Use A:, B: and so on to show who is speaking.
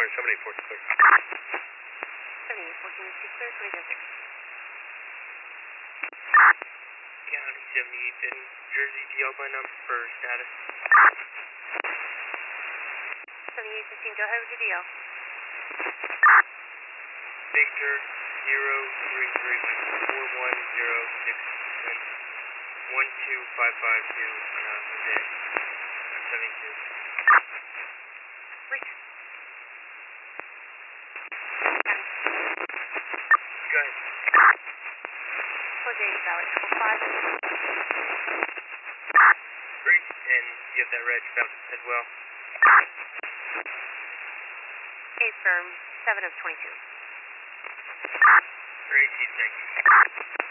A: Caller 784 clear.
B: 7814 is clear, 2006.
A: County 78 in Jersey, DL by number for status.
B: 7815, go ahead with your DL.
A: Victor 0334110 12552 within 72.
B: Reach.
A: Go ahead.
B: Jose Valley 5.
A: Great, and you have that reg found as well.
B: A firm 7 of 22.
A: Great, Chief, thank you.